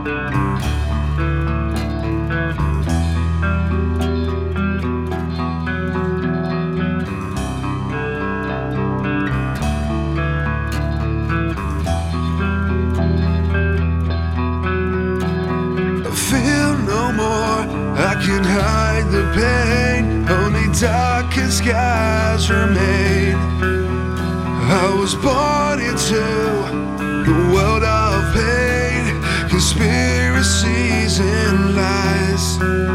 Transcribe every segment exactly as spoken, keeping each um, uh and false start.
I can hide the pain, only darker skies remain. I was born into the world of pain, conspiracies and lies.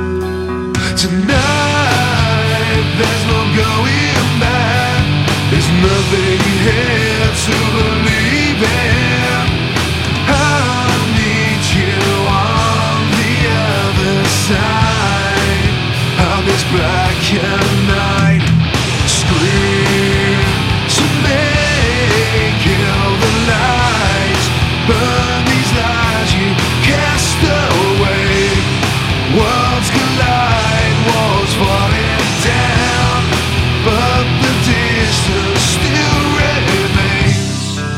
Tonight, there's no going back. There's nothing here to believe in. I need you on the other side of this black and night. Scream to make kill the lights, burn these lies you cast away. Worlds collide, walls falling down, but the distance still remains.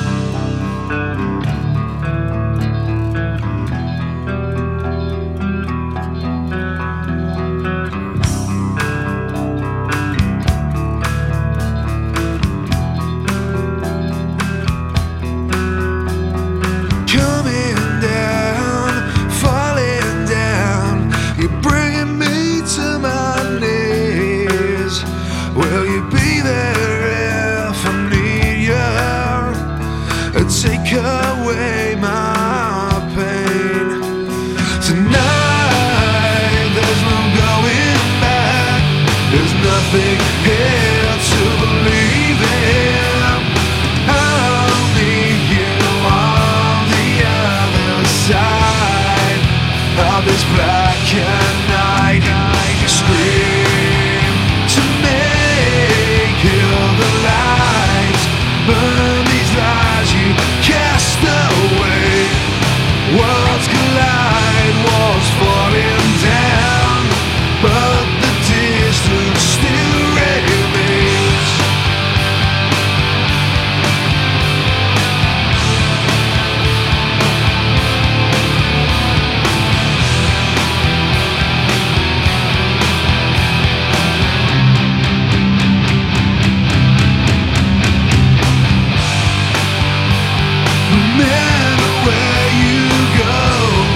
Coming down, falling down, you're bringing me to my knees. Will you be there if I need you? Take away my pain. Tonight, there's no going back. There's nothing here to believe in. I'll meet you on the other side of this black and night. Scream to make kill the lights, burn these lies you cast away. Worlds collide, walls falling down, but the distance still remains. No matter where you go,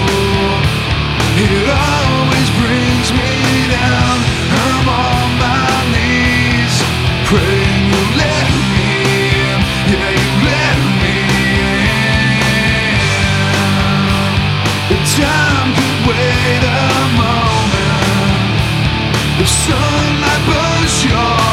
it always brings me down. I'm on my knees, praying you let me in. Yeah, you let me in. The time could wait a moment. The sunlight burns your